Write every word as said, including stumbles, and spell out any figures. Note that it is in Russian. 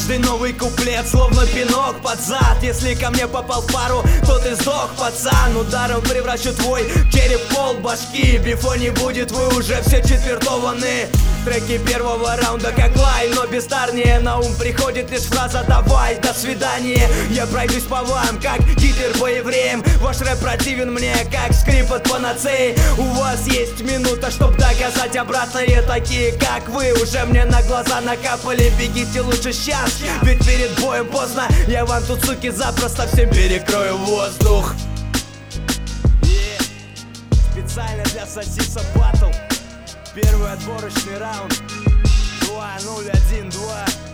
Каждый новый куплет словно пинок под зад. Если ко мне попал в пару, то ты сдох, пацан. Ударом превращу твой череп в пол башки. Бифо не будет, вы уже все четвертованы. Треки первого раунда как лай, но бездарнее. На ум приходит лишь фраза «давай, до свидания». Я пройдусь по вам, как Гитлер по евреям. Ваш рэп противен мне, как скрип от панацеи. У вас есть минута, чтоб доказать обратное. Такие, как вы, уже мне на глаза накапали. Бегите лучше сейчас, ведь перед боем поздно. Я вам тут, суки, запросто всем перекрою воздух. Yeah. Специально для Сосиса Баттл. Первый отборочный раунд. Два ноль один два.